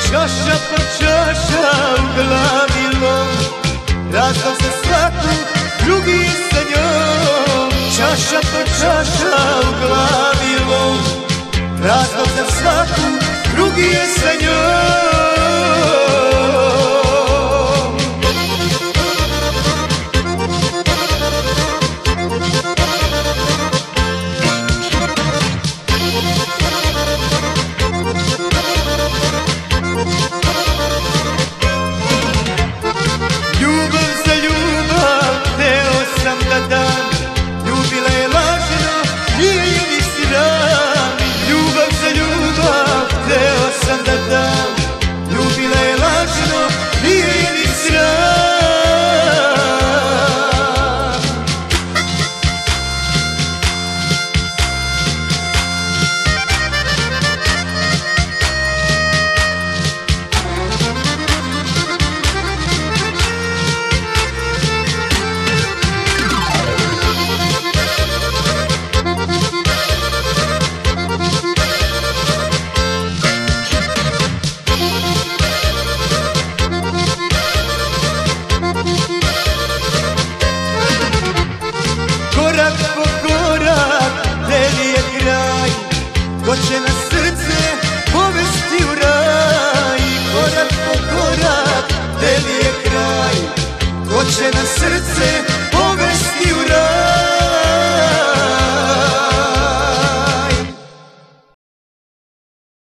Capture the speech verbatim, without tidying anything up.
Čaša po čaša u glavi lom, razdam se svaku, drugi je sa njom. Čaša po čaša u glavi lom, razdam se svaku, drugi je sa njom.